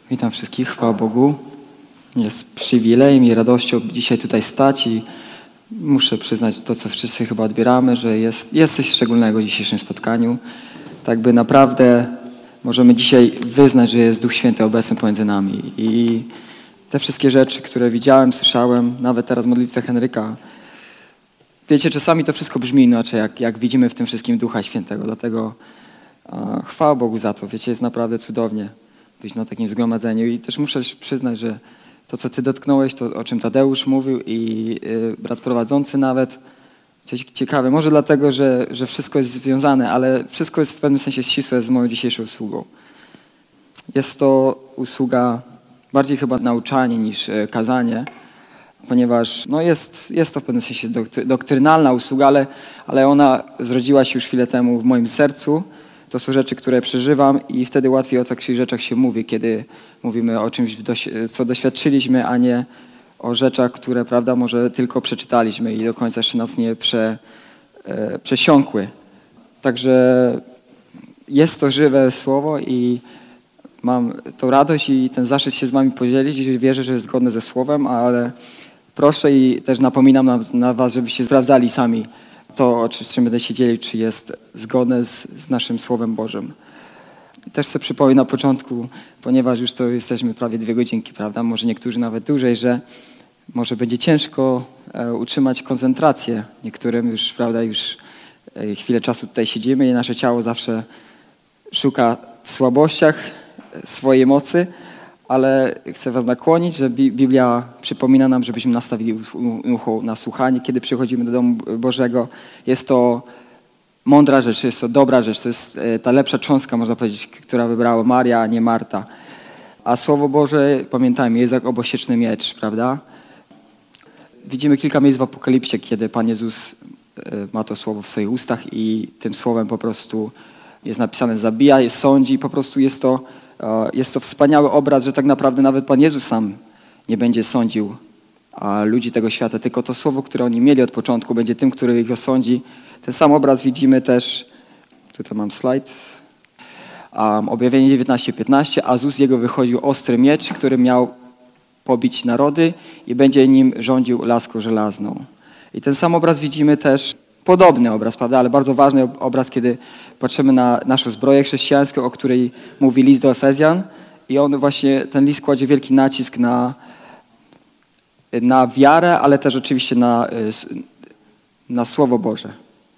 Witam wszystkich, chwała Bogu. Jest przywilejem i radością dzisiaj tutaj stać i muszę przyznać to, co wszyscy chyba odbieramy, że jest coś szczególnego w dzisiejszym spotkaniu. Tak by naprawdę możemy dzisiaj wyznać, że jest Duch Święty obecny pomiędzy nami. I te wszystkie rzeczy, które widziałem, słyszałem, nawet teraz modlitwę Henryka, wiecie, czasami to wszystko brzmi inaczej, jak widzimy w tym wszystkim Ducha Świętego. Dlatego chwała Bogu za to. Wiecie, jest naprawdę cudownie być na takim zgromadzeniu. I też muszę przyznać, że to, co Ty dotknąłeś, to, o czym Tadeusz mówił i brat prowadzący nawet, coś ciekawe. Może dlatego, że wszystko jest związane, ale wszystko jest w pewnym sensie ścisłe z moją dzisiejszą usługą. Jest to usługa bardziej chyba nauczanie niż kazanie, ponieważ jest to w pewnym sensie doktrynalna usługa, ale ona zrodziła się już chwilę temu w moim sercu. To są rzeczy, które przeżywam i wtedy łatwiej o takich rzeczach się mówi, kiedy mówimy o czymś, co doświadczyliśmy, a nie o rzeczach, które, prawda, może tylko przeczytaliśmy i do końca jeszcze nas nie przesiąkły. Także jest to żywe słowo i mam tą radość i ten zaszczyt się z wami podzielić i wierzę, że jest zgodne ze słowem, ale proszę i też napominam na was, żebyście sprawdzali sami to, o czym będę się dzielił, czy jest zgodne z naszym Słowem Bożym. Też sobie przypomnę na początku, ponieważ już to jesteśmy prawie 2 godzinki, prawda? Może niektórzy nawet dłużej, że może będzie ciężko utrzymać koncentrację. Niektórym już, prawda, już chwilę czasu tutaj siedzimy i nasze ciało zawsze szuka w słabościach swojej mocy, ale chcę was nakłonić, że Biblia przypomina nam, żebyśmy nastawili ucho na słuchanie, kiedy przychodzimy do domu Bożego. Jest to mądra rzecz, jest to dobra rzecz, to jest ta lepsza cząstka, można powiedzieć, która wybrała Maria, a nie Marta. A Słowo Boże, pamiętajmy, jest jak obosieczny miecz, prawda? Widzimy kilka miejsc w Apokalipsie, kiedy Pan Jezus ma to słowo w swoich ustach i tym słowem po prostu jest napisane zabija, sądzi, po prostu jest to wspaniały obraz, że tak naprawdę nawet Pan Jezus sam nie będzie sądził ludzi tego świata, tylko to słowo, które oni mieli od początku, będzie tym, który ich osądzi. Ten sam obraz widzimy też, tutaj mam slajd, Objawienie 19:15, a z ust jego wychodził ostry miecz, który miał pobić narody i będzie nim rządził laską żelazną. I ten sam obraz widzimy też, podobny obraz, prawda, ale bardzo ważny obraz, kiedy patrzymy na naszą zbroję chrześcijańską, o której mówi list do Efezjan i on właśnie, ten list kładzie wielki nacisk na wiarę, ale też oczywiście na Słowo Boże.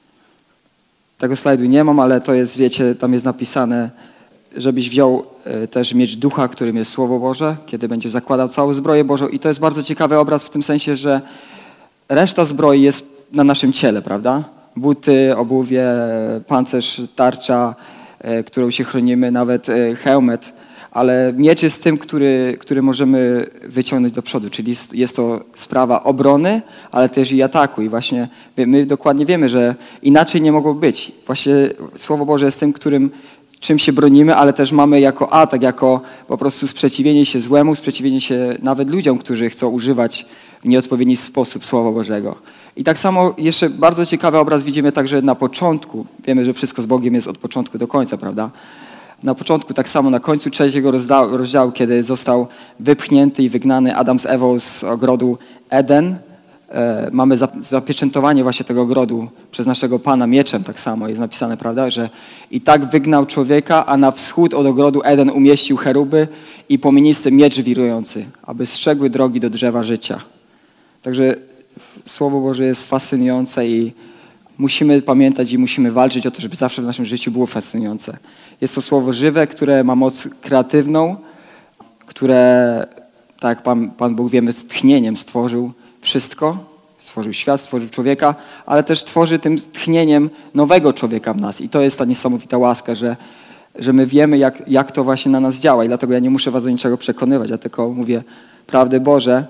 Tego slajdu nie mam, ale to jest, wiecie, tam jest napisane, żebyś wziął też miecz ducha, którym jest Słowo Boże, kiedy będziesz zakładał całą zbroję Bożą i to jest bardzo ciekawy obraz w tym sensie, że reszta zbroi jest na naszym ciele, prawda? Buty, obuwie, pancerz, tarcza, którą się chronimy, nawet hełmet, ale miecz jest tym, który możemy wyciągnąć do przodu, czyli jest to sprawa obrony, ale też i ataku i właśnie my dokładnie wiemy, że inaczej nie mogło być. Właśnie Słowo Boże jest tym, czym się bronimy, ale też mamy jako atak, jako po prostu sprzeciwienie się złemu, sprzeciwienie się nawet ludziom, którzy chcą używać w nieodpowiedni sposób Słowa Bożego. I tak samo jeszcze bardzo ciekawy obraz widzimy także na początku. Wiemy, że wszystko z Bogiem jest od początku do końca, prawda? Na początku, tak samo na końcu 3 rozdziału, kiedy został wypchnięty i wygnany Adam z Ewą z ogrodu Eden, mamy zapieczętowanie właśnie tego ogrodu przez naszego Pana mieczem, tak samo jest napisane, prawda, że i tak wygnał człowieka, a na wschód od ogrodu Eden umieścił cheruby i płomienisty miecz wirujący, aby strzegły drogi do drzewa życia. Także Słowo Boże jest fascynujące i musimy pamiętać i musimy walczyć o to, żeby zawsze w naszym życiu było fascynujące. Jest to słowo żywe, które ma moc kreatywną, które, tak jak Pan Bóg wiemy, z tchnieniem stworzył wszystko, stworzył świat, stworzył człowieka, ale też tworzy tym tchnieniem nowego człowieka w nas. I to jest ta niesamowita łaska, że my wiemy, jak to właśnie na nas działa i dlatego ja nie muszę was do niczego przekonywać, ja tylko mówię prawdy Boże.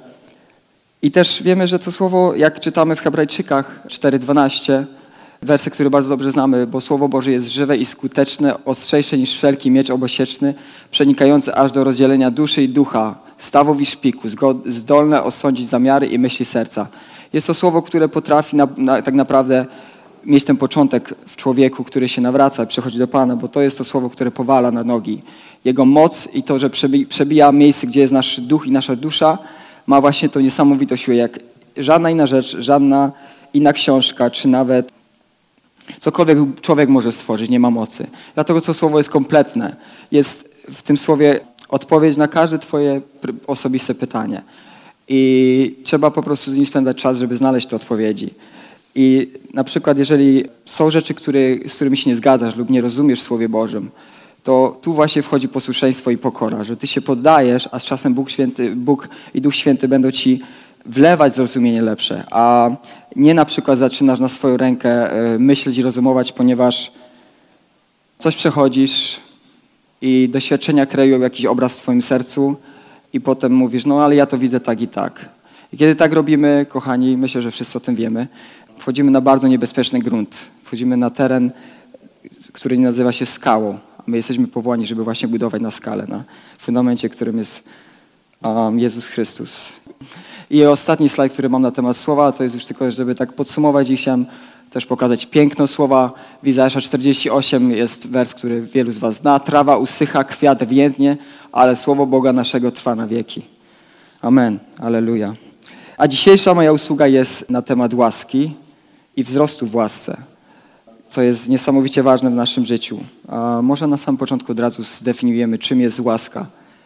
I też wiemy, że to słowo, jak czytamy w Hebrajczykach 4:12, werset, który bardzo dobrze znamy, bo Słowo Boże jest żywe i skuteczne, ostrzejsze niż wszelki miecz obosieczny, przenikający aż do rozdzielenia duszy i ducha, stawów i szpiku, zdolne osądzić zamiary i myśli serca. Jest to słowo, które potrafi tak naprawdę mieć ten początek w człowieku, który się nawraca, przychodzi do Pana, bo to jest to słowo, które powala na nogi. Jego moc i to, że przebija miejsce, gdzie jest nasz duch i nasza dusza, ma właśnie tą niesamowitą siłę, jak żadna inna rzecz, żadna inna książka, czy nawet cokolwiek człowiek może stworzyć, nie ma mocy. Dlatego to słowo jest kompletne. Jest w tym słowie odpowiedź na każde twoje osobiste pytanie. I trzeba po prostu z nim spędzać czas, żeby znaleźć te odpowiedzi. I na przykład, jeżeli są rzeczy, z którymi się nie zgadzasz lub nie rozumiesz w Słowie Bożym, to tu właśnie wchodzi posłuszeństwo i pokora, że ty się poddajesz, a z czasem Bóg i Duch Święty będą ci wlewać zrozumienie lepsze, a nie na przykład zaczynasz na swoją rękę myśleć i rozumować, ponieważ coś przechodzisz i doświadczenia kreują jakiś obraz w twoim sercu i potem mówisz, no ale ja to widzę tak i tak. I kiedy tak robimy, kochani, myślę, że wszyscy o tym wiemy, wchodzimy na bardzo niebezpieczny grunt. Wchodzimy na teren, który nazywa się skałą. A my jesteśmy powołani, żeby właśnie budować na skale, na fundamencie, którym jest Jezus Chrystus. I ostatni slajd, który mam na temat słowa, to jest już tylko, żeby tak podsumować i chciałem też pokazać piękno słowa. W Izajasza 48 jest wers, który wielu z was zna. Trawa usycha, kwiat więdnie, ale słowo Boga naszego trwa na wieki. Amen. Alleluja. A dzisiejsza moja usługa jest na temat łaski i wzrostu w łasce, co jest niesamowicie ważne w naszym życiu. Może na samym początku od razu zdefiniujemy, czym jest łaska.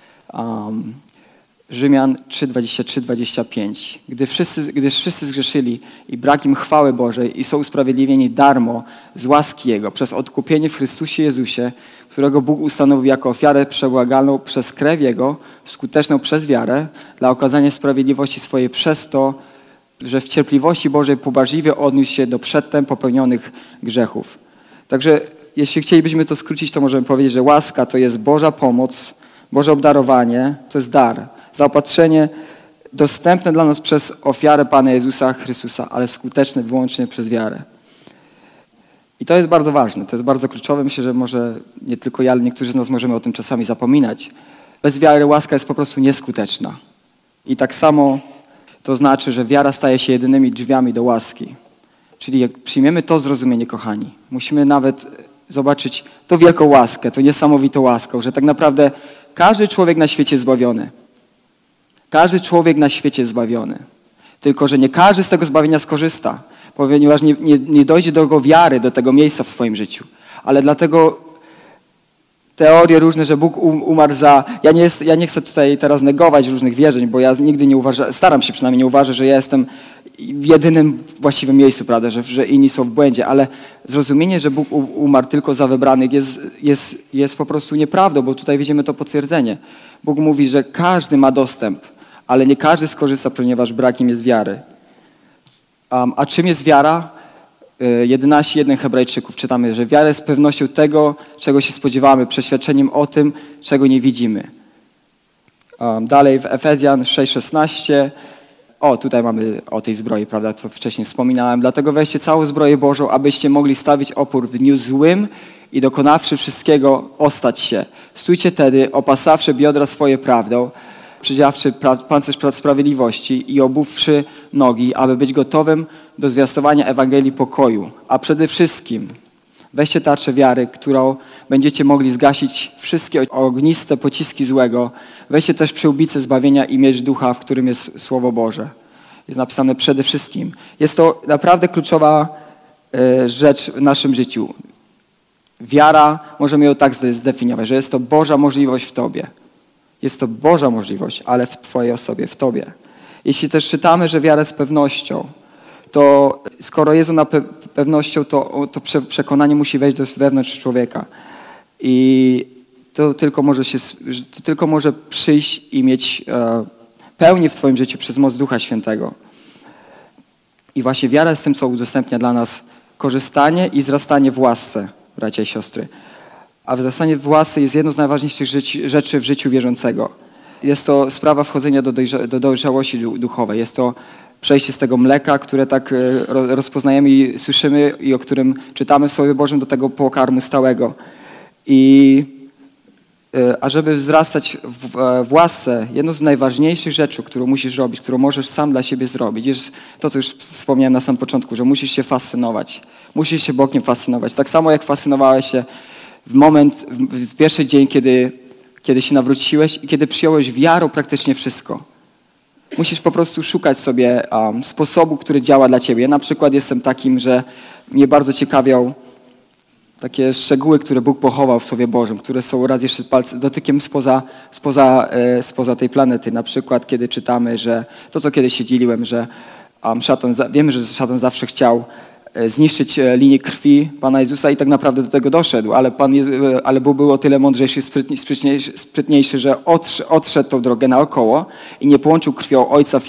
Rzymian 3:23-25. Gdyż wszyscy zgrzeszyli i brak im chwały Bożej i są usprawiedliwieni darmo z łaski Jego przez odkupienie w Chrystusie Jezusie, którego Bóg ustanowił jako ofiarę przebłagalną przez krew Jego, skuteczną przez wiarę, dla okazania sprawiedliwości swojej przez to, że w cierpliwości Bożej pobłażliwie odniósł się do przedtem popełnionych grzechów. Także jeśli chcielibyśmy to skrócić, to możemy powiedzieć, że łaska to jest Boża pomoc, Boże obdarowanie, to jest dar, zaopatrzenie dostępne dla nas przez ofiarę Pana Jezusa Chrystusa, ale skuteczne wyłącznie przez wiarę. I to jest bardzo ważne, to jest bardzo kluczowe. Myślę, że może nie tylko ja, ale niektórzy z nas możemy o tym czasami zapominać. Bez wiary łaska jest po prostu nieskuteczna. I tak samo to znaczy, że wiara staje się jedynymi drzwiami do łaski. Czyli jak przyjmiemy to zrozumienie, kochani, musimy nawet zobaczyć tą wielką łaskę, tą niesamowitą łaskę, że tak naprawdę każdy człowiek na świecie jest zbawiony. Każdy człowiek na świecie jest zbawiony. Tylko że nie każdy z tego zbawienia skorzysta, ponieważ nie dojdzie do wiary, do tego miejsca w swoim życiu. Ale dlatego teorie różne, że Bóg umarł za... Ja nie chcę tutaj teraz negować różnych wierzeń, bo ja nigdy nie uważam, staram się przynajmniej nie uważać, że ja jestem w jedynym właściwym miejscu, prawda, że inni są w błędzie, ale zrozumienie, że Bóg umarł tylko za wybranych jest po prostu nieprawdą, bo tutaj widzimy to potwierdzenie. Bóg mówi, że każdy ma dostęp, ale nie każdy skorzysta, ponieważ brakiem jest wiary. A czym jest wiara? 11:1 Hebrajczyków czytamy, że wiara jest pewnością tego, czego się spodziewamy, przeświadczeniem o tym, czego nie widzimy. Dalej w Efezjan 6:16. Tutaj mamy o tej zbroi, prawda, co wcześniej wspominałem. Dlatego weźcie całą zbroję Bożą, abyście mogli stawić opór w dniu złym i dokonawszy wszystkiego, ostać się. Stójcie tedy, opasawszy biodra swoje prawdą, przydziawszy pancerz sprawiedliwości i obuwszy nogi, aby być gotowym do zwiastowania Ewangelii pokoju. A przede wszystkim weźcie tarczę wiary, którą będziecie mogli zgasić wszystkie ogniste pociski złego. Weźcie też przyłbicę zbawienia i miecz ducha, w którym jest Słowo Boże. Jest napisane przede wszystkim. Jest to naprawdę kluczowa rzecz w naszym życiu. Wiara, możemy ją tak zdefiniować, że jest to Boża możliwość w Tobie. Jest to Boża możliwość, ale w Twojej osobie, w Tobie. Jeśli też czytamy, że wiara jest pewnością, to skoro jest ona pewnością, to przekonanie musi wejść do wewnątrz człowieka. I to tylko może przyjść i mieć pełnię w Twoim życiu przez moc Ducha Świętego. I właśnie wiara jest tym, co udostępnia dla nas korzystanie i wzrastanie w łasce, bracia i siostry. A wzrastanie w łasce jest jedną z najważniejszych rzeczy w życiu wierzącego. Jest to sprawa wchodzenia do dojrzałości duchowej. Jest to przejście z tego mleka, które tak rozpoznajemy i słyszymy i o którym czytamy w Słowie Bożym, do tego pokarmu stałego. A żeby wzrastać w łasce, jedną z najważniejszych rzeczy, którą musisz robić, którą możesz sam dla siebie zrobić, jest to, co już wspomniałem na samym początku, że musisz się fascynować. Musisz się Bogiem fascynować. Tak samo jak fascynowałeś się w pierwszy dzień, kiedy kiedy się nawróciłeś i kiedy przyjąłeś wiarą praktycznie wszystko. Musisz po prostu szukać sobie sposobu, który działa dla ciebie. Ja na przykład jestem takim, że mnie bardzo ciekawią takie szczegóły, które Bóg pochował w Słowie Bożym, które są raz jeszcze dotykiem spoza tej planety. Na przykład, kiedy czytamy, że to, co kiedyś się dzieliłem, że wiemy, że szatan zawsze chciał zniszczyć linię krwi Pana Jezusa i tak naprawdę do tego doszedł, ale Bóg był o tyle mądrzejszy i sprytniejszy, że odszedł tą drogę naokoło i nie połączył krwią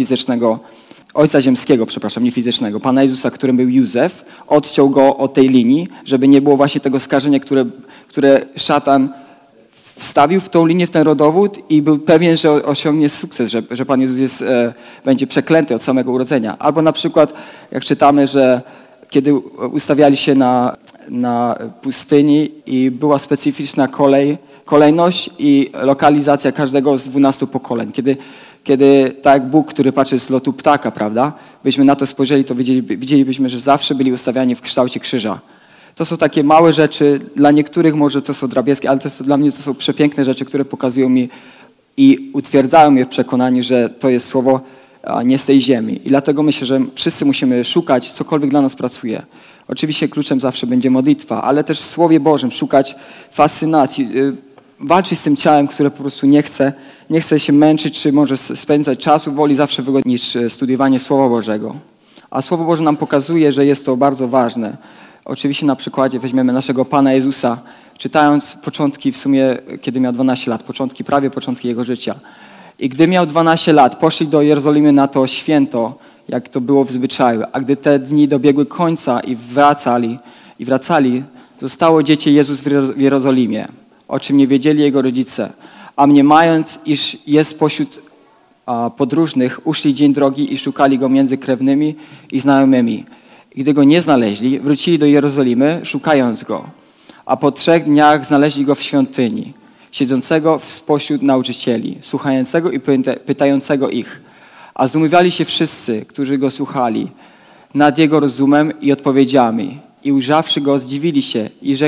Ojca ziemskiego, nie fizycznego, Pana Jezusa, którym był Józef, odciął go od tej linii, żeby nie było właśnie tego skażenia, które szatan wstawił w tą linię, w ten rodowód i był pewien, że osiągnie sukces, że Pan Jezus będzie przeklęty od samego urodzenia. Albo na przykład, jak czytamy, że kiedy ustawiali się na pustyni i była specyficzna kolejność i lokalizacja każdego z 12 pokoleń. Kiedy tak jak Bóg, który patrzy z lotu ptaka, prawda, byśmy na to spojrzeli, to widzielibyśmy, że zawsze byli ustawiani w kształcie krzyża. To są takie małe rzeczy, dla niektórych może to są drobiazgi, ale dla mnie to są przepiękne rzeczy, które pokazują mi i utwierdzają mnie w przekonaniu, że to jest słowo nie z tej ziemi. I dlatego myślę, że wszyscy musimy szukać, cokolwiek dla nas pracuje. Oczywiście kluczem zawsze będzie modlitwa, ale też w Słowie Bożym szukać fascynacji, walczyć z tym ciałem, które po prostu nie chce się męczyć, czy może spędzać czasu, woli zawsze wygodniej niż studiowanie Słowa Bożego. A Słowo Boże nam pokazuje, że jest to bardzo ważne. Oczywiście na przykładzie weźmiemy naszego Pana Jezusa, czytając początki w sumie, kiedy miał 12 lat, prawie początki Jego życia. I gdy miał 12 lat, poszli do Jerozolimy na to święto, jak to było w zwyczaju. A gdy te dni dobiegły końca i wracali, zostało dziecię Jezus w Jerozolimie, o czym nie wiedzieli Jego rodzice. A mniemając, iż jest pośród podróżnych, uszli dzień drogi i szukali Go między krewnymi i znajomymi. I gdy Go nie znaleźli, wrócili do Jerozolimy, szukając Go. A po 3 dniach znaleźli Go w świątyni, siedzącego spośród nauczycieli, słuchającego i pytającego ich. A zdumiewali się wszyscy, którzy Go słuchali, nad Jego rozumem i odpowiedziami. I ujrzawszy Go, zdziwili się i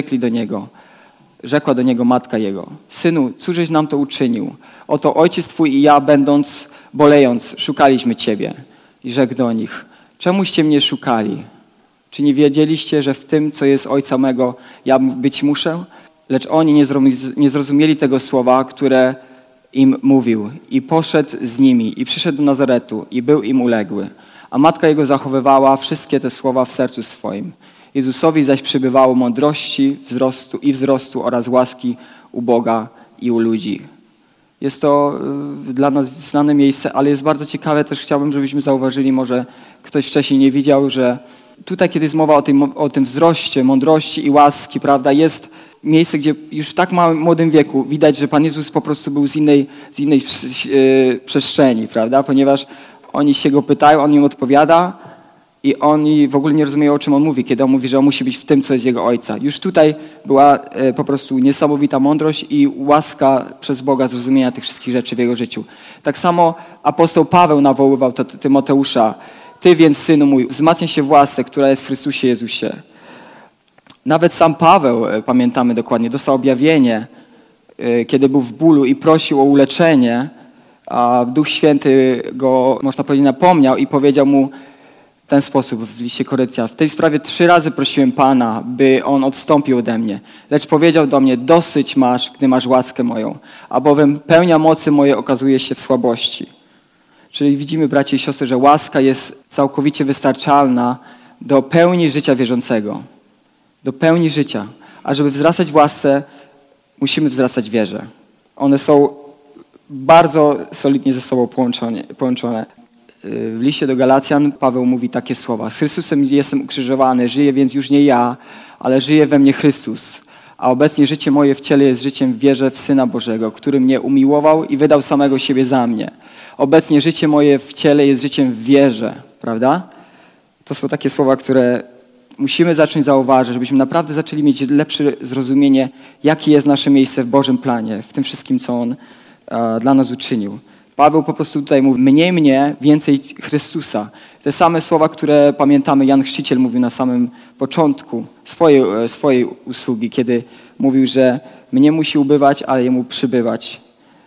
rzekła do Niego matka Jego: Synu, cóżeś nam to uczynił? Oto ojciec Twój i ja, bolejąc, szukaliśmy Ciebie. I rzekł do nich: Czemuście mnie szukali? Czy nie wiedzieliście, że w tym, co jest Ojca mego, ja być muszę? Lecz oni nie zrozumieli tego słowa, które im mówił. I poszedł z nimi i przyszedł do Nazaretu i był im uległy. A matka Jego zachowywała wszystkie te słowa w sercu swoim. Jezusowi zaś przybywało mądrości, wzrostu oraz łaski u Boga i u ludzi. Jest to dla nas znane miejsce, ale jest bardzo ciekawe. Też chciałbym, żebyśmy zauważyli, może ktoś wcześniej nie widział, że tutaj, kiedy jest mowa o tym wzroście, mądrości i łaski, prawda, jest miejsce, gdzie już w tak młodym wieku widać, że Pan Jezus po prostu był z innej przestrzeni, prawda, ponieważ oni się Go pytają, On im odpowiada i oni w ogóle nie rozumieją, o czym On mówi, kiedy On mówi, że On musi być w tym, co jest Jego Ojca. Już tutaj była po prostu niesamowita mądrość i łaska przez Boga zrozumienia tych wszystkich rzeczy w Jego życiu. Tak samo apostoł Paweł nawoływał Tymoteusza: Ty więc, synu mój, wzmacniaj się w łasce, która jest w Chrystusie Jezusie. Nawet sam Paweł, pamiętamy dokładnie, dostał objawienie, kiedy był w bólu i prosił o uleczenie, a Duch Święty go, można powiedzieć, napomniał i powiedział mu w ten sposób w liście Koryntian: w tej sprawie 3 razy prosiłem Pana, by On odstąpił ode mnie. Lecz powiedział do mnie: dosyć masz, gdy masz łaskę moją, albowiem pełnia mocy mojej okazuje się w słabości. Czyli widzimy, bracia i siostry, że łaska jest całkowicie wystarczalna do pełni życia wierzącego. Do pełni życia. A żeby wzrastać w łasce, musimy wzrastać w wierze. One są bardzo solidnie ze sobą połączone. W liście do Galacjan Paweł mówi takie słowa: z Chrystusem jestem ukrzyżowany, żyję więc już nie ja, ale żyje we mnie Chrystus. A obecnie życie moje w ciele jest życiem w wierze w Syna Bożego, który mnie umiłował i wydał samego siebie za mnie. Obecnie życie moje w ciele jest życiem w wierze, prawda? To są takie słowa, które musimy zacząć zauważyć, żebyśmy naprawdę zaczęli mieć lepsze zrozumienie, jakie jest nasze miejsce w Bożym planie, w tym wszystkim, co On dla nas uczynił. Paweł po prostu tutaj mówi, mniej mnie, więcej Chrystusa. Te same słowa, które pamiętamy, Jan Chrzciciel mówił na samym początku swojej usługi, kiedy mówił, że mnie musi ubywać, ale jemu przybywać.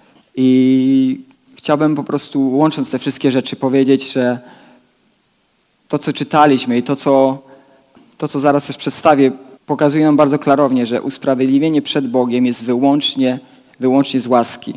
I chciałbym po prostu, łącząc te wszystkie rzeczy, powiedzieć, że to, co czytaliśmy i to, co zaraz też przedstawię, pokazuje nam bardzo klarownie, że usprawiedliwienie przed Bogiem jest wyłącznie z łaski.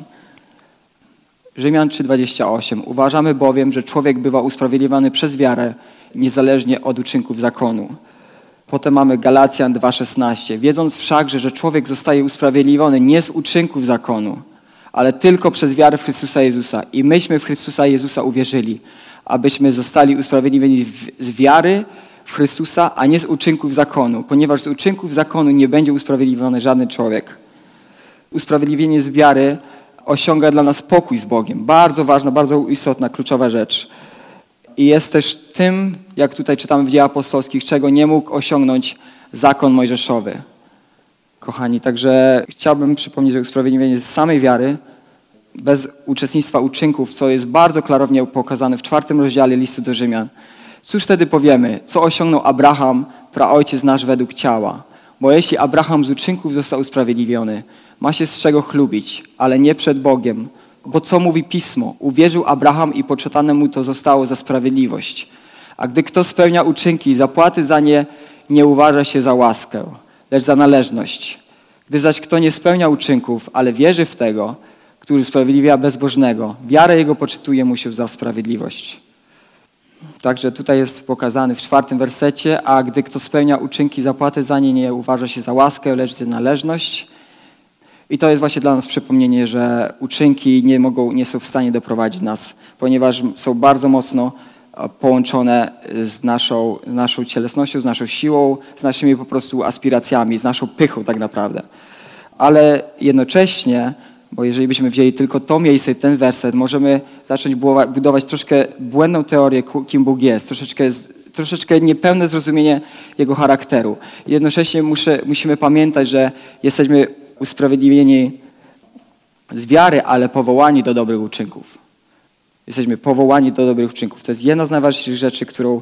Rzymian 3:28. Uważamy bowiem, że człowiek bywa usprawiedliwiony przez wiarę, niezależnie od uczynków zakonu. Potem mamy Galacjan 2:16. Wiedząc wszakże, że człowiek zostaje usprawiedliwiony nie z uczynków zakonu, ale tylko przez wiarę w Chrystusa Jezusa. I myśmy w Chrystusa Jezusa uwierzyli, abyśmy zostali usprawiedliwieni z wiary w Chrystusa, a nie z uczynków zakonu, ponieważ z uczynków zakonu nie będzie usprawiedliwiony żaden człowiek. Usprawiedliwienie z wiary osiąga dla nas pokój z Bogiem. Bardzo ważna, bardzo istotna, kluczowa rzecz. I jest też tym, jak tutaj czytamy w Dziejach Apostolskich, czego nie mógł osiągnąć zakon mojżeszowy. Kochani, także chciałbym przypomnieć, że usprawiedliwienie z samej wiary, bez uczestnictwa uczynków, co jest bardzo klarownie pokazane w 4 rozdziale listu do Rzymian. Cóż wtedy powiemy? Co osiągnął Abraham, praojciec nasz według ciała? Bo jeśli Abraham z uczynków został usprawiedliwiony, ma się z czego chlubić, ale nie przed Bogiem. Bo co mówi Pismo? Uwierzył Abraham i poczytane mu to zostało za sprawiedliwość. A gdy kto spełnia uczynki, zapłaty za nie nie uważa się za łaskę, lecz za należność. Gdy zaś kto nie spełnia uczynków, ale wierzy w tego, który usprawiedliwia bezbożnego, wiara jego poczytuje mu się za sprawiedliwość. Także tutaj jest pokazany w 4 wersecie, a gdy kto spełnia uczynki, zapłaty za nie nie uważa się za łaskę, lecz za należność. I to jest właśnie dla nas przypomnienie, że uczynki nie są w stanie doprowadzić nas, ponieważ są bardzo mocno połączone z naszą cielesnością, z naszą siłą, z naszymi po prostu aspiracjami, z naszą pychą tak naprawdę. Ale jednocześnie, bo jeżeli byśmy wzięli tylko to miejsce i ten werset, możemy zacząć budować troszkę błędną teorię, kim Bóg jest, troszeczkę niepełne zrozumienie Jego charakteru. Jednocześnie musimy pamiętać, że jesteśmy usprawiedliwieni z wiary, ale powołani do dobrych uczynków. Jesteśmy powołani do dobrych uczynków. To jest jedna z najważniejszych rzeczy, którą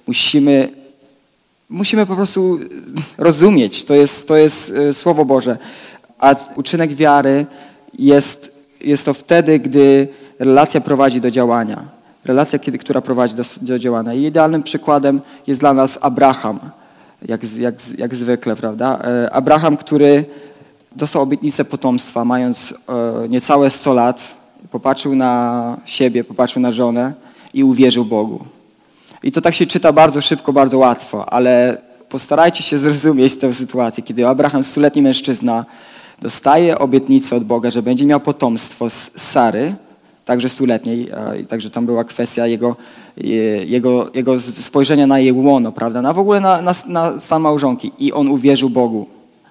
musimy po prostu rozumieć. To jest Słowo Boże. A uczynek wiary jest to wtedy, gdy relacja prowadzi do działania. Relacja, która prowadzi do działania. I idealnym przykładem jest dla nas Abraham. Jak zwykle, prawda? Abraham, który dostał obietnicę potomstwa, mając niecałe 100 lat, popatrzył na siebie, popatrzył na żonę i uwierzył Bogu. I to tak się czyta bardzo szybko, bardzo łatwo, ale postarajcie się zrozumieć tę sytuację, kiedy Abraham, 100-letni mężczyzna, dostaje obietnicę od Boga, że będzie miał potomstwo z Sary, także 100-letniej, także tam była kwestia jego spojrzenia na jej łono, prawda, w ogóle na stan małżonki i on uwierzył Bogu.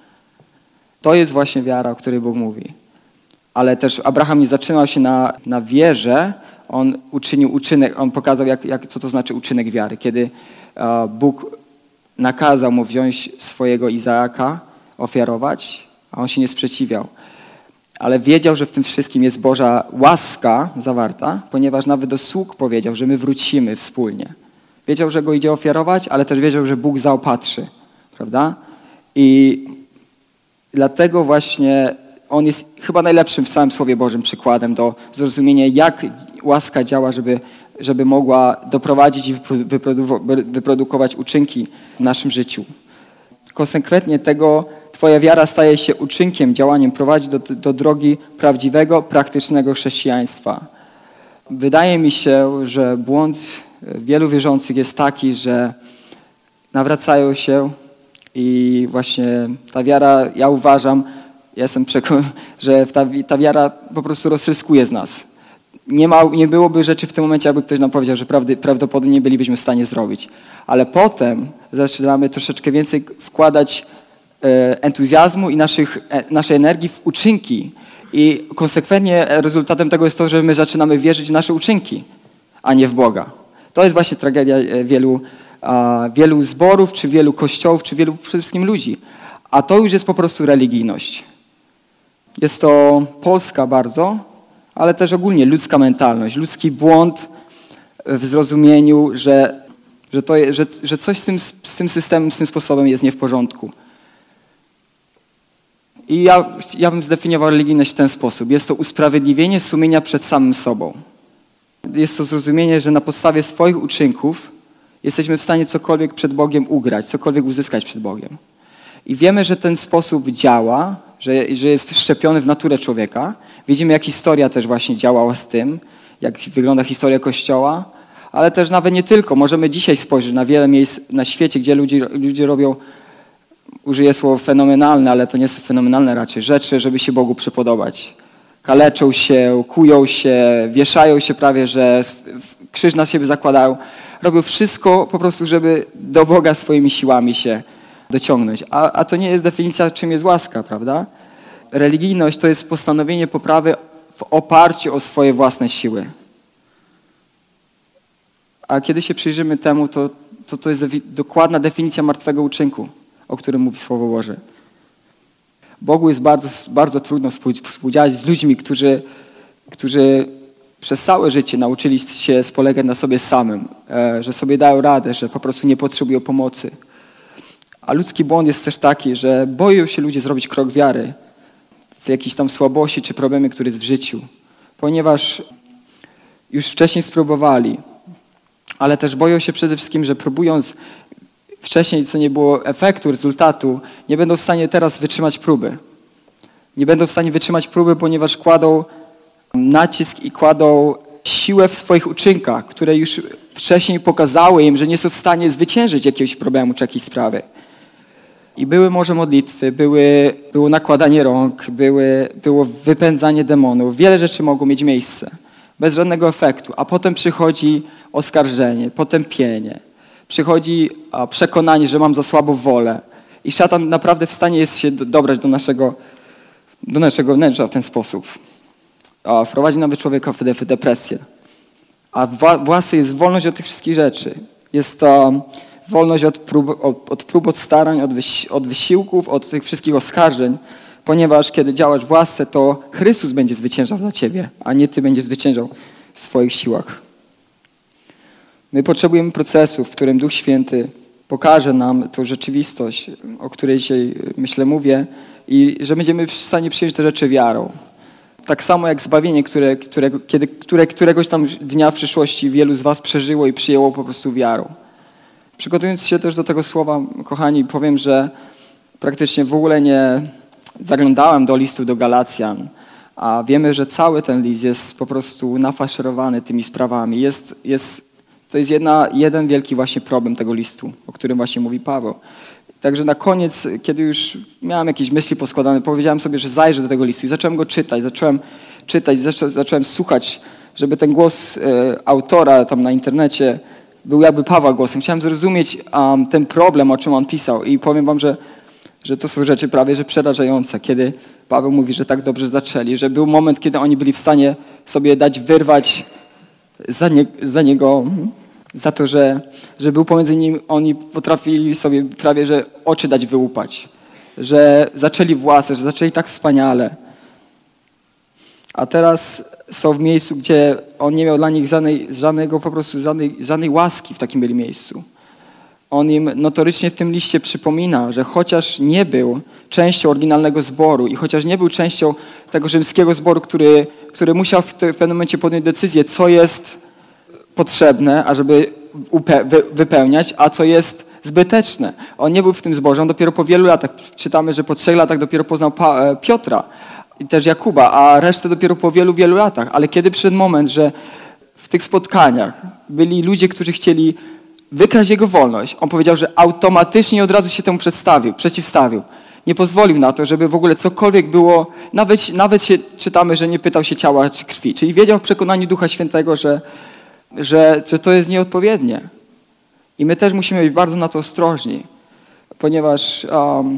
To jest właśnie wiara, o której Bóg mówi. Ale też Abraham nie zatrzymał się na wierze, on uczynił uczynek, on pokazał, co to znaczy uczynek wiary. Kiedy Bóg nakazał mu wziąć swojego Izaaka, ofiarować, a on się nie sprzeciwiał. Ale wiedział, że w tym wszystkim jest Boża łaska zawarta, ponieważ nawet do sług powiedział, że my wrócimy wspólnie. Wiedział, że go idzie ofiarować, ale też wiedział, że Bóg zaopatrzy. Prawda? I dlatego właśnie on jest chyba najlepszym w całym Słowie Bożym przykładem do zrozumienia, jak łaska działa, żeby mogła doprowadzić i wyprodukować uczynki w naszym życiu. Konsekwentnie tego twoja wiara staje się uczynkiem, działaniem, prowadzi do drogi prawdziwego, praktycznego chrześcijaństwa. Wydaje mi się, że błąd wielu wierzących jest taki, że nawracają się i właśnie ta wiara, ja uważam, ja jestem przekonany, że ta wiara po prostu roztryskuje z nas. Nie byłoby rzeczy w tym momencie, aby ktoś nam powiedział, że prawdopodobnie nie bylibyśmy w stanie zrobić. Ale potem zaczynamy troszeczkę więcej wkładać entuzjazmu i naszej energii w uczynki. I konsekwentnie rezultatem tego jest to, że my zaczynamy wierzyć w nasze uczynki, a nie w Boga. To jest właśnie tragedia wielu zborów, czy wielu kościołów, czy wielu przede wszystkim ludzi. A to już jest po prostu religijność. Jest to polska bardzo, ale też ogólnie ludzka mentalność, ludzki błąd w zrozumieniu, że coś z tym systemem, z tym sposobem jest nie w porządku. I ja bym zdefiniował religijność w ten sposób. Jest to usprawiedliwienie sumienia przed samym sobą. Jest to zrozumienie, że na podstawie swoich uczynków jesteśmy w stanie cokolwiek przed Bogiem ugrać, cokolwiek uzyskać przed Bogiem. I wiemy, że ten sposób działa, że jest wszczepiony w naturę człowieka. Widzimy, jak historia też właśnie działała z tym, jak wygląda historia Kościoła, ale też nawet nie tylko. Możemy dzisiaj spojrzeć na wiele miejsc na świecie, gdzie ludzie robią, użyję słowa fenomenalne, ale to nie są fenomenalne raczej, rzeczy, żeby się Bogu przypodobać. Kaleczą się, kują się, wieszają się prawie, że krzyż na siebie zakładają. Robią wszystko po prostu, żeby do Boga swoimi siłami się dociągnąć. A to nie jest definicja, czym jest łaska, prawda? Religijność to jest postanowienie poprawy w oparciu o swoje własne siły. A kiedy się przyjrzymy temu, to jest dokładna definicja martwego uczynku, o którym mówi Słowo Boże. Bogu jest bardzo, bardzo trudno współdziałać z ludźmi, którzy przez całe życie nauczyli się spolegać na sobie samym, że sobie dają radę, że po prostu nie potrzebują pomocy. A ludzki błąd jest też taki, że boją się ludzie zrobić krok wiary w jakiejś tam słabości czy problemie, który jest w życiu, ponieważ już wcześniej spróbowali, ale też boją się przede wszystkim, że próbując wcześniej, co nie było efektu, rezultatu, nie będą w stanie teraz wytrzymać próby. Nie będą w stanie wytrzymać próby, ponieważ kładą nacisk i kładą siłę w swoich uczynkach, które już wcześniej pokazały im, że nie są w stanie zwyciężyć jakiegoś problemu czy jakiejś sprawy. I były może modlitwy, było nakładanie rąk, było wypędzanie demonów. Wiele rzeczy mogło mieć miejsce bez żadnego efektu. A potem przychodzi oskarżenie, potępienie. Przychodzi przekonanie, że mam za słabą wolę. I szatan naprawdę w stanie jest się dobrać do naszego wnętrza w ten sposób. Wprowadzi nawet człowieka w depresję. A w łasce jest wolność od tych wszystkich rzeczy. Jest to wolność od prób, od starań, od wysiłków, od tych wszystkich oskarżeń. Ponieważ kiedy działasz w łasce, to Chrystus będzie zwyciężał za ciebie, a nie ty będziesz zwyciężał w swoich siłach. My potrzebujemy procesu, w którym Duch Święty pokaże nam tą rzeczywistość, o której dzisiaj, myślę, mówię, i że będziemy w stanie przyjąć te rzeczy wiarą. Tak samo jak zbawienie, które któregoś tam dnia w przyszłości wielu z was przeżyło i przyjęło po prostu wiarą. Przygotowując się też do tego słowa, kochani, powiem, że praktycznie w ogóle nie zaglądałem do listu do Galacjan, a wiemy, że cały ten list jest po prostu nafaszerowany tymi sprawami. To jest jeden wielki właśnie problem tego listu, o którym właśnie mówi Paweł. Także na koniec, kiedy już miałem jakieś myśli poskładane, powiedziałem sobie, że zajrzę do tego listu i zacząłem go czytać. Zacząłem słuchać, żeby ten głos autora tam na internecie był jakby Pawła głosem. Chciałem zrozumieć ten problem, o czym on pisał, i powiem wam, że to są rzeczy prawie że przerażające, kiedy Paweł mówi, że tak dobrze zaczęli, że był moment, kiedy oni byli w stanie sobie dać wyrwać za niego, za to, że był pomiędzy nim, oni potrafili sobie prawie że oczy dać wyłupać, że zaczęli w łasce, że zaczęli tak wspaniale. A teraz są w miejscu, gdzie on nie miał dla nich żadnej łaski w takim byli miejscu. On im notorycznie w tym liście przypomina, że chociaż nie był częścią oryginalnego zboru i chociaż nie był częścią tego rzymskiego zboru, który musiał w pewnym momencie podjąć decyzję, co jest potrzebne, ażeby wypełniać, a co jest zbyteczne. On nie był w tym zborze, on dopiero po wielu latach, czytamy, że po 3 latach dopiero poznał Piotra i też Jakuba, a resztę dopiero po wielu, wielu latach. Ale kiedy przyszedł moment, że w tych spotkaniach byli ludzie, którzy chcieli wykraść jego wolność, on powiedział, że automatycznie od razu się temu przeciwstawił. Nie pozwolił na to, żeby w ogóle cokolwiek było, nawet się czytamy, że nie pytał się ciała czy krwi. Czyli wiedział w przekonaniu Ducha Świętego, że to jest nieodpowiednie. I my też musimy być bardzo na to ostrożni, ponieważ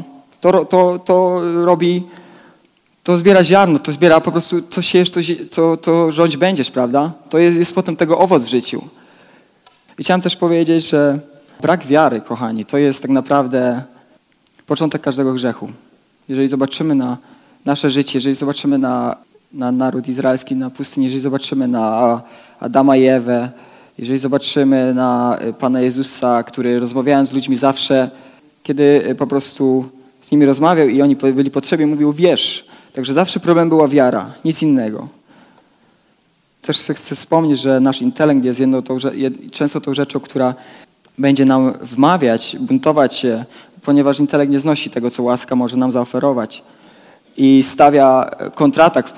to zbiera ziarno, to zbiera po prostu, co siejesz, to rządź będziesz, prawda? To jest potem tego owoc w życiu. I chciałem też powiedzieć, że brak wiary, kochani, to jest tak naprawdę początek każdego grzechu. Jeżeli zobaczymy na nasze życie, jeżeli zobaczymy na na naród izraelski na pustyni, jeżeli zobaczymy na Adama i Ewę, jeżeli zobaczymy na Pana Jezusa, który rozmawiając z ludźmi zawsze, kiedy po prostu z nimi rozmawiał i oni byli potrzebni, mówił wierz. Także zawsze problem była wiara, nic innego. Też chcę wspomnieć, że nasz intelekt jest często tą rzeczą, która będzie nam wmawiać, buntować się, ponieważ intelekt nie znosi tego, co łaska może nam zaoferować. I stawia kontratak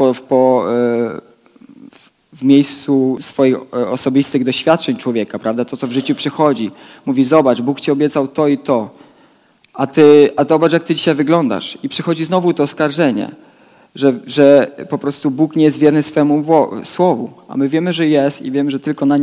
w miejscu swoich osobistych doświadczeń człowieka, prawda? To, co w życiu przychodzi. Mówi, zobacz, Bóg ci obiecał to i to. A ty zobacz, jak ty dzisiaj wyglądasz. I przychodzi znowu to oskarżenie, że po prostu Bóg nie jest wierny swemu słowu. A my wiemy, że jest i wiemy, że tylko na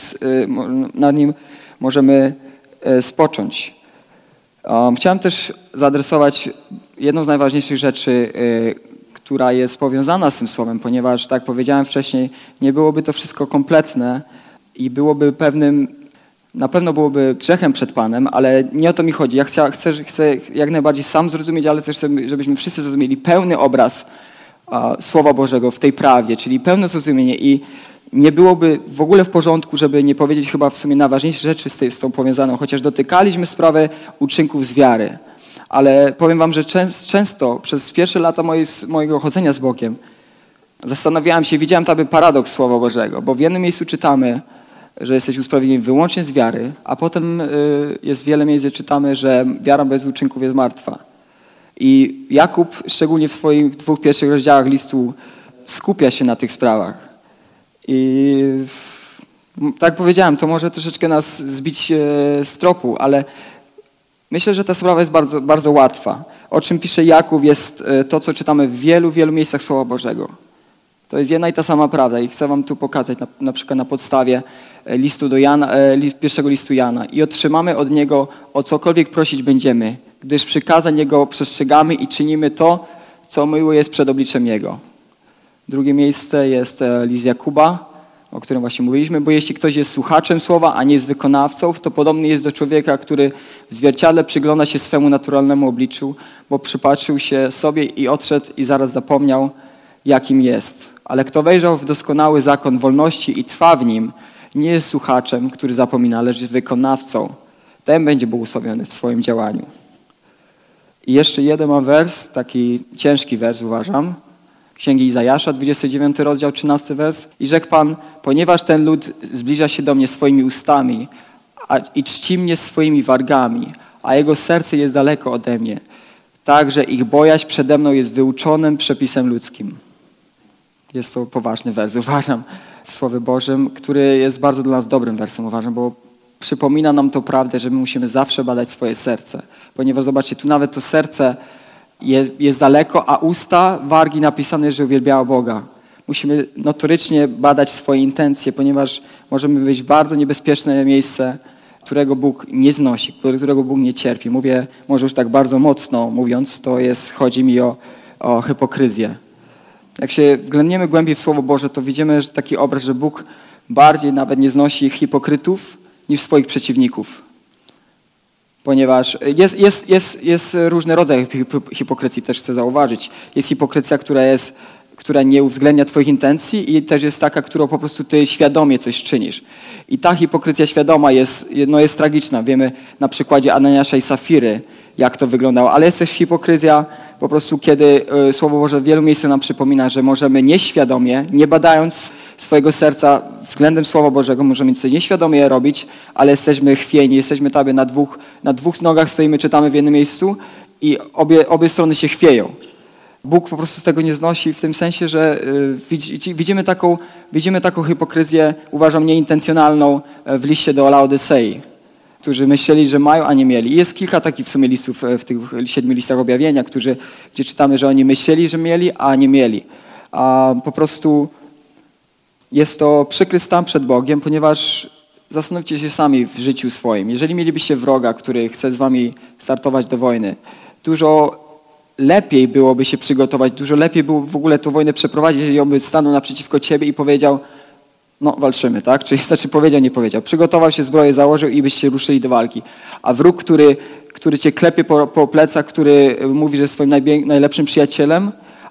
nim możemy spocząć. Chciałem też zaadresować jedną z najważniejszych rzeczy, która jest powiązana z tym słowem, ponieważ, tak jak powiedziałem wcześniej, nie byłoby to wszystko kompletne i byłoby na pewno byłoby grzechem przed Panem, ale nie o to mi chodzi. Ja chcę jak najbardziej sam zrozumieć, ale też żebyśmy wszyscy zrozumieli pełny obraz Słowa Bożego w tej prawdzie, czyli pełne zrozumienie i nie byłoby w ogóle w porządku, żeby nie powiedzieć chyba w sumie najważniejsze rzeczy z tą powiązaną, chociaż dotykaliśmy sprawy uczynków z wiary. Ale powiem wam, że często przez pierwsze lata mojego chodzenia z Bogiem zastanawiałem się, widziałem tam paradoks Słowa Bożego, bo w jednym miejscu czytamy, że jesteś usprawiedliwieni wyłącznie z wiary, a potem jest wiele miejsc, gdzie czytamy, że wiara bez uczynków jest martwa. I Jakub, szczególnie w swoich 2 pierwszych rozdziałach listu, skupia się na tych sprawach. I tak jak powiedziałem, to może troszeczkę nas zbić z tropu, ale myślę, że ta sprawa jest bardzo, bardzo łatwa. O czym pisze Jakub jest to, co czytamy w wielu, wielu miejscach Słowa Bożego. To jest jedna i ta sama prawda i chcę wam tu pokazać na przykład na podstawie pierwszego listu Jana. I otrzymamy od Niego, o cokolwiek prosić będziemy, gdyż przykazań Jego przestrzegamy i czynimy to, co miłe jest przed obliczem Jego. Drugie miejsce jest list Jakuba, o którym właśnie mówiliśmy, bo jeśli ktoś jest słuchaczem słowa, a nie jest wykonawcą, to podobny jest do człowieka, który w zwierciadle przygląda się swemu naturalnemu obliczu, bo przypatrzył się sobie i odszedł i zaraz zapomniał, jakim jest. Ale kto wejrzał w doskonały zakon wolności i trwa w nim, nie jest słuchaczem, który zapomina, lecz jest wykonawcą. Ten będzie błogosławiony w swoim działaniu. I jeszcze jeden mam wers, taki ciężki wers uważam. Księgi Izajasza, 29 rozdział, 13 wers. I rzekł Pan, ponieważ ten lud zbliża się do mnie swoimi ustami i czci mnie swoimi wargami, a jego serce jest daleko ode mnie, tak, że ich bojaźń przede mną jest wyuczonym przepisem ludzkim. Jest to poważny wers, uważam, w Słowie Bożym, który jest bardzo dla nas dobrym wersem, uważam, bo przypomina nam to prawdę, że my musimy zawsze badać swoje serce. Ponieważ zobaczcie, tu nawet to serce jest daleko, a usta, wargi napisane, że uwielbiała Boga. Musimy notorycznie badać swoje intencje, ponieważ możemy wejść w bardzo niebezpieczne miejsce, którego Bóg nie znosi, którego Bóg nie cierpi. Mówię może już tak bardzo mocno mówiąc, chodzi mi o hipokryzję. Jak się wglądniemy głębiej w Słowo Boże, to widzimy że taki obraz, że Bóg bardziej nawet nie znosi hipokrytów niż swoich przeciwników. Ponieważ jest różny rodzaj hipokryzji, też chcę zauważyć. Jest hipokryzja, która nie uwzględnia twoich intencji i też jest taka, którą po prostu ty świadomie coś czynisz. I ta hipokryzja świadoma jest tragiczna. Wiemy na przykładzie Ananiasza i Safiry, jak to wyglądało. Ale jest też hipokryzja po prostu, kiedy Słowo Boże w wielu miejscach nam przypomina, że możemy nieświadomie, nie badając swojego serca względem Słowa Bożego, możemy coś nieświadomie robić, ale jesteśmy chwiejni, jesteśmy tam na dwóch nogach stoimy, czytamy w jednym miejscu i obie strony się chwieją. Bóg po prostu z tego nie znosi w tym sensie, że widzimy taką hipokryzję, uważam, nieintencjonalną w liście do Laodysei, którzy myśleli, że mają, a nie mieli. I jest kilka takich w sumie listów w tych 7 listach objawienia, gdzie czytamy, że oni myśleli, że mieli, a nie mieli. A po prostu jest to przykry stan przed Bogiem, ponieważ zastanówcie się sami w życiu swoim. Jeżeli mielibyście wroga, który chce z wami startować do wojny, dużo lepiej byłoby się przygotować, dużo lepiej byłoby w ogóle tę wojnę przeprowadzić, jeżeli on by stanął naprzeciwko ciebie i powiedział, no walczymy, tak? Znaczy powiedział, nie powiedział. Przygotował się, zbroję założył i byście ruszyli do walki. A wróg, który cię klepie po plecach, który mówi, że jest swoim najlepszym przyjacielem,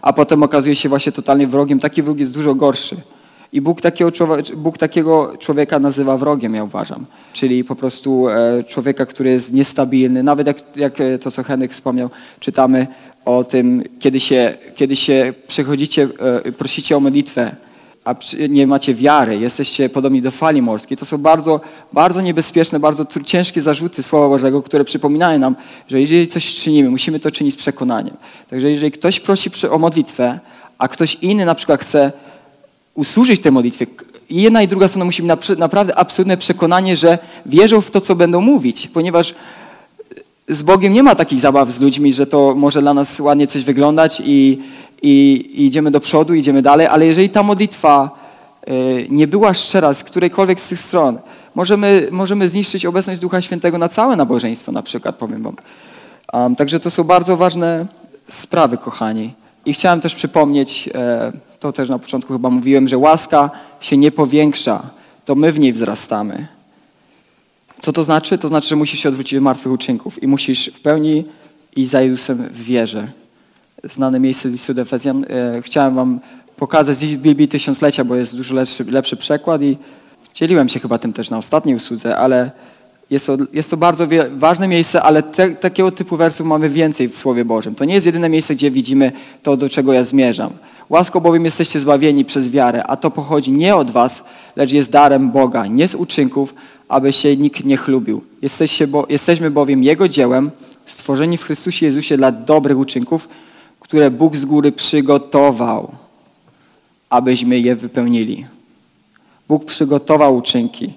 a potem okazuje się właśnie totalnie wrogiem. Taki wróg jest dużo gorszy. I Bóg takiego człowieka nazywa wrogiem, ja uważam. Czyli po prostu człowieka, który jest niestabilny. Nawet jak to, co Henryk wspomniał, czytamy o tym, kiedy się przychodzicie, prosicie o modlitwę, a nie macie wiary, jesteście podobni do fali morskiej. To są bardzo, bardzo niebezpieczne, bardzo ciężkie zarzuty Słowa Bożego, które przypominają nam, że jeżeli coś czynimy, musimy to czynić z przekonaniem. Także jeżeli ktoś prosi o modlitwę, a ktoś inny na przykład chce usłużyć tej modlitwie, i jedna i druga strona musi mieć naprawdę absolutne przekonanie, że wierzą w to, co będą mówić, ponieważ z Bogiem nie ma takich zabaw z ludźmi, że to może dla nas ładnie coś wyglądać i idziemy do przodu, idziemy dalej, ale jeżeli ta modlitwa nie była szczera z którejkolwiek z tych stron, możemy zniszczyć obecność Ducha Świętego na całe nabożeństwo na przykład, powiem wam. Także to są bardzo ważne sprawy, kochani. I chciałem też przypomnieć, to też na początku chyba mówiłem, że łaska się nie powiększa, to my w niej wzrastamy. Co to znaczy? To znaczy, że musisz się odwrócić od martwych uczynków i musisz w pełni iść za Jezusem w wierze. Znane miejsce z listu do Efezjan. Chciałem wam pokazać z Biblii Tysiąclecia, bo jest dużo lepszy przekład i dzieliłem się chyba tym też na ostatniej usłudze, ale jest to bardzo ważne miejsce, ale takiego typu wersów mamy więcej w Słowie Bożym. To nie jest jedyne miejsce, gdzie widzimy to, do czego ja zmierzam. Łaską bowiem jesteście zbawieni przez wiarę, a to pochodzi nie od was, lecz jest darem Boga, nie z uczynków, aby się nikt nie chlubił. Jesteśmy bowiem Jego dziełem, stworzeni w Chrystusie Jezusie dla dobrych uczynków, które Bóg z góry przygotował, abyśmy je wypełnili. Bóg przygotował uczynki.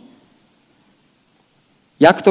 Jak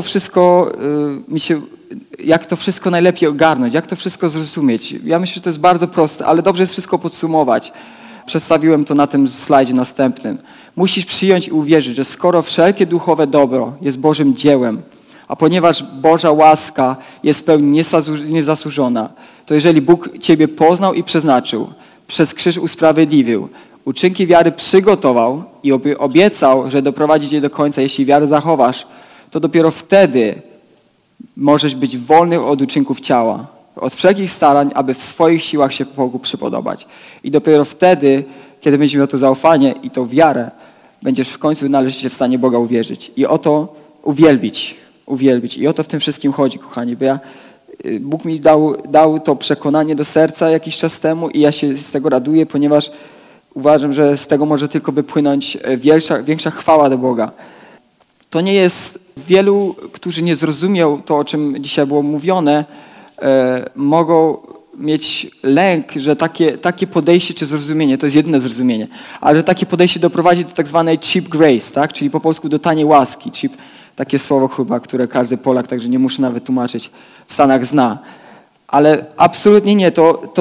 to wszystko najlepiej ogarnąć, jak to wszystko zrozumieć? Ja myślę, że to jest bardzo proste, ale dobrze jest wszystko podsumować. Przedstawiłem to na tym slajdzie następnym. Musisz przyjąć i uwierzyć, że skoro wszelkie duchowe dobro jest Bożym dziełem, a ponieważ Boża łaska jest w pełni niezasłużona, to jeżeli Bóg ciebie poznał i przeznaczył, przez krzyż usprawiedliwił, uczynki wiary przygotował i obiecał, że doprowadzi cię do końca, jeśli wiarę zachowasz, to dopiero wtedy możesz być wolny od uczynków ciała, od wszelkich starań, aby w swoich siłach się Bogu przypodobać. I dopiero wtedy, kiedy będziesz miał to zaufanie i tą wiarę, będziesz w końcu należycie w stanie Boga uwierzyć. I o to uwielbić. I o to w tym wszystkim chodzi, kochani. Bo Bóg mi dał to przekonanie do serca jakiś czas temu i ja się z tego raduję, ponieważ uważam, że z tego może tylko wypłynąć większa chwała do Boga. To nie jest wielu, którzy nie zrozumiał to, o czym dzisiaj było mówione, mogą mieć lęk, że takie podejście czy zrozumienie, to jest jedyne zrozumienie, ale że takie podejście doprowadzi do tak zwanej cheap grace, tak? Czyli po polsku do taniej łaski. Cheap, takie słowo chyba, które każdy Polak, także nie muszę nawet tłumaczyć, w Stanach zna. Ale absolutnie nie,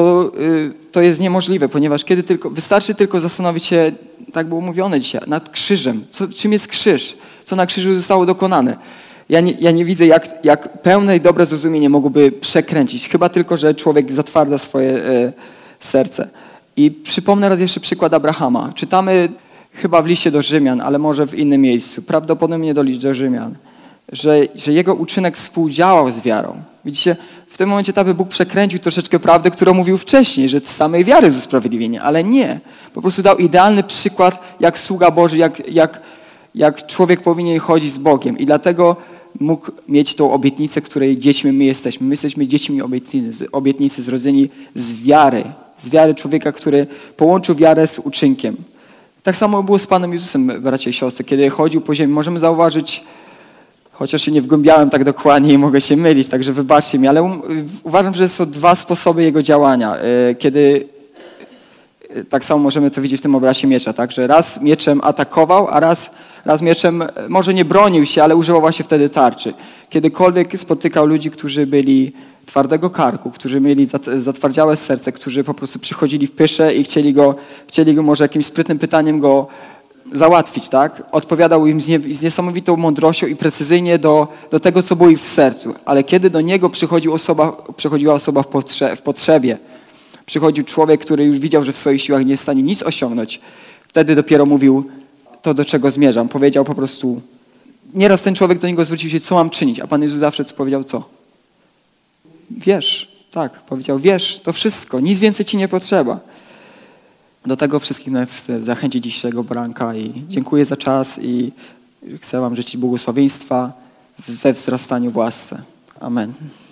to jest niemożliwe, ponieważ wystarczy tylko zastanowić się, tak było mówione dzisiaj, nad krzyżem. Czym jest krzyż? Co na krzyżu zostało dokonane? Ja nie widzę, jak pełne i dobre zrozumienie mogłoby przekręcić. Chyba tylko, że człowiek zatwarda swoje serce. I przypomnę raz jeszcze przykład Abrahama. Czytamy chyba w liście do Rzymian, ale może w innym miejscu. Prawdopodobnie do listu do Rzymian. Że jego uczynek współdziałał z wiarą. Widzicie, w tym momencie by Bóg przekręcił troszeczkę prawdę, którą mówił wcześniej, że z samej wiary jest usprawiedliwienie, ale nie. Po prostu dał idealny przykład, jak sługa Boży, jak człowiek powinien chodzić z Bogiem. I dlatego mógł mieć tą obietnicę, której dziećmi my jesteśmy. My jesteśmy dziećmi obietnicy zrodzeni z wiary człowieka, który połączył wiarę z uczynkiem. Tak samo było z Panem Jezusem, bracia i siostry. Kiedy chodził po ziemi, możemy zauważyć, chociaż się nie wgłębiałem tak dokładnie i mogę się mylić, także wybaczcie mi, ale uważam, że są dwa sposoby Jego działania. Kiedy tak samo możemy to widzieć w tym obrazie miecza, tak? Że raz mieczem atakował, a raz mieczem może nie bronił się, ale używał właśnie wtedy tarczy. Kiedykolwiek spotykał ludzi, którzy byli twardego karku, którzy mieli zatwardziałe serce, którzy po prostu przychodzili w pysze i chcieli go może jakimś sprytnym pytaniem go załatwić, tak? Odpowiadał im z niesamowitą mądrością i precyzyjnie do tego, co było ich w sercu. Ale kiedy do niego przychodziła osoba w potrzebie, przychodził człowiek, który już widział, że w swoich siłach nie jest w stanie nic osiągnąć, wtedy dopiero mówił to, do czego zmierzam. Powiedział po prostu, nieraz ten człowiek do niego zwrócił się, co mam czynić, a Pan Jezus zawsze powiedział co? Wierz, tak, powiedział, wierz, to wszystko, nic więcej ci nie potrzeba. Do tego wszystkich nas chcę zachęcić dzisiejszego poranka i dziękuję za czas i chcę wam życzyć błogosławieństwa we wzrastaniu w łasce. Amen.